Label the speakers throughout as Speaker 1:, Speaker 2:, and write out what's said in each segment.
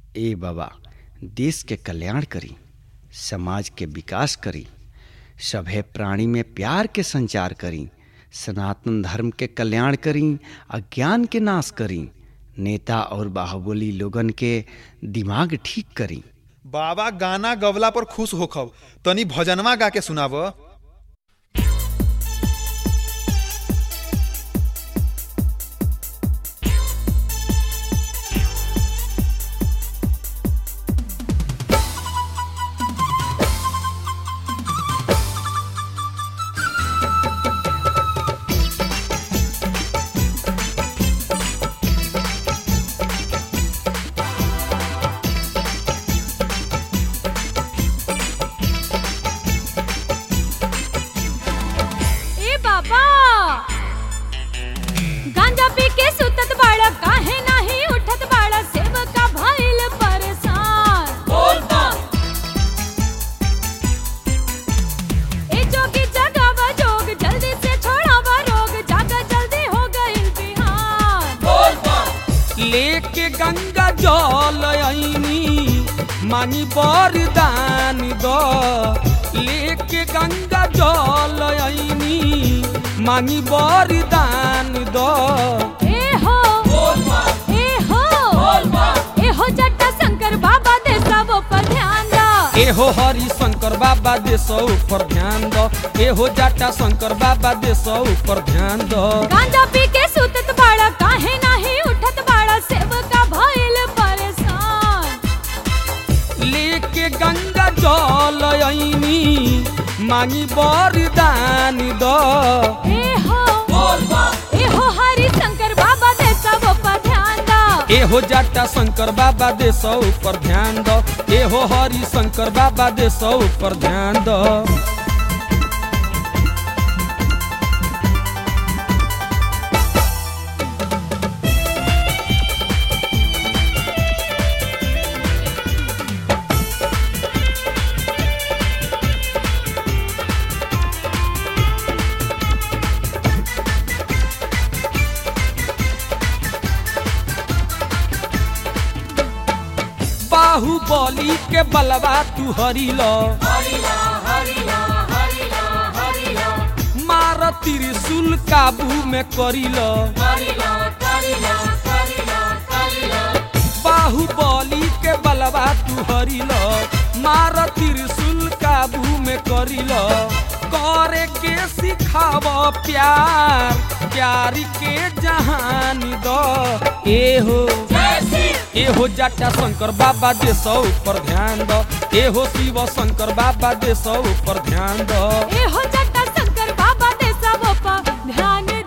Speaker 1: ए बाबा, देश के कल्याण करी, समाज के विकास करी, सभे प्राणी में प्यार के संचार करी, सनातन धर्म के कल्याण करी, अज्ञान के नाश करी, नेता और बाहुबली लोगन के दिमाग ठीक करी।
Speaker 2: बाबा गाना गवला पर खुश होखब, तनी भजनवा गा के सुनाव।
Speaker 3: गांजा पी के सुतत बाड़ा, काहे नाही उठत बाड़ा, सेवका भइल परेशान। ए जोगी जगावा जोग, जल्दी से छोड़ावा रोग, जागा जल्दी हो गइल बिहान।
Speaker 4: लेके गंगा जल आईनी मानी वरदान दो, लेके गंगा जल आईनी मानी वरदान दो।
Speaker 3: एहो जट्टा शंकर बाबा दे सब पर ध्यान दो,
Speaker 4: एहो हरि शंकर बाबा दे सब पर ध्यान दो, एहो जट्टा शंकर बाबा दे सब पर ध्यान दो।
Speaker 3: गांजा पी के सुतत बाड़ा, काहे नाही उठत बाड़ा, सेवका भइल परेशान।
Speaker 4: लेके गंगा जल आईनी मांगी वरदान दो।
Speaker 3: एहो हरि शंकर बाबा दे सब पर ध्यान दो,
Speaker 4: एहो जट्टा शंकर बाबा दे सब पर ध्यान दो, एहो हरि शंकर बाबा दे सब पर ध्यान दो। बाहुबली के बलवा तू हरिलो, मार त्रिशूल काबू में करिलो। बाहुबली के बलवा तू हरिलो, मार त्रिशूल काबू में करिलो। करे के सिखाव प्यार, प्यार के जहान दो। एहो जट्टा शंकर बाबा दे सब पर ध्यान दो, एहो शिव शंकर बाबा दे सब पर ध्यान दो।
Speaker 3: एहो जट्टा शंकर बाबा दे सब पर ध्यान दो।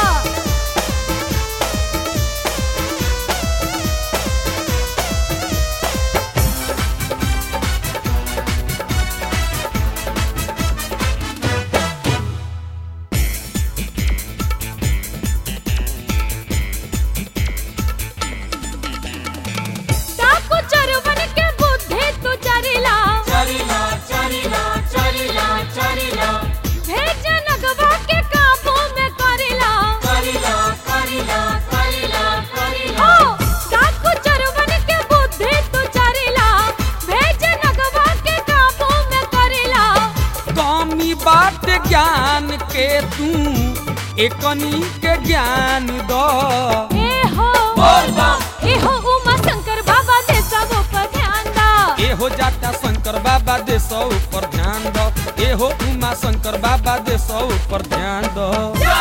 Speaker 4: बात ज्ञान के तू एकनी के ज्ञान दो।
Speaker 3: एहो उमा शंकर बाबा दे सब पर ध्यान दो,
Speaker 4: एहो जट्टा शंकर बाबा दे सब पर ध्यान दो, एहो उमा शंकर बाबा दे सब पर ध्यान दो।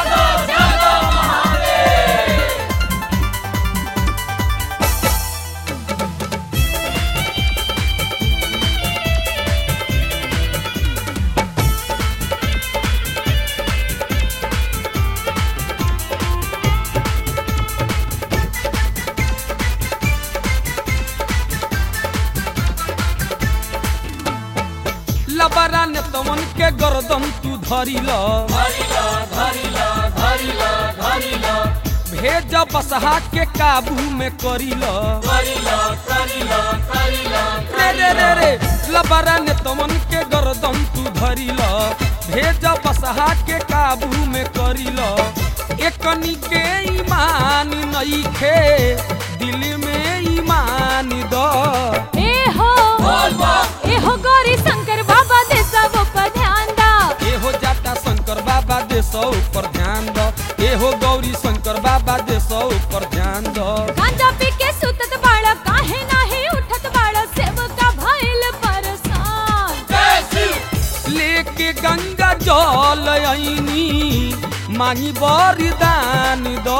Speaker 4: लबरा ने तमन के गर्दन तू धरिलो, भेज बसहा के काबू में करिलो। रे लबरा ने तमन के गर्दन तू धरिलो, भेज बसहा के काबू में करिलो। एकनी के ईमान नइखे, दिल में ईमान दो। देसो पर ध्यान दो। एहो गौरी शंकर बाबा देसो पर ध्यान दो।
Speaker 3: गांजा पी के सुतत बाड़ा काहे नाही उठत बाड़ा सेवका भइल परेशान।
Speaker 4: लेके गंगा जल आईनी मांगी वरदान दो।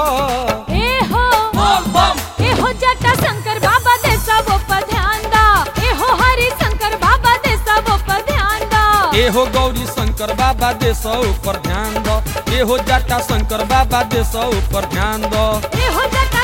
Speaker 3: एहो जटा शंकर बाबा दे सब पर ध्यान दा। एहो हरि शंकर बाबा दे सब पर ध्यान दा।
Speaker 4: एहो गौरी शंकर बाबा देसो पर ध्यान दो। एहो जटा शंकर बाबा देसो पर ध्यान दो।
Speaker 3: एहो जटा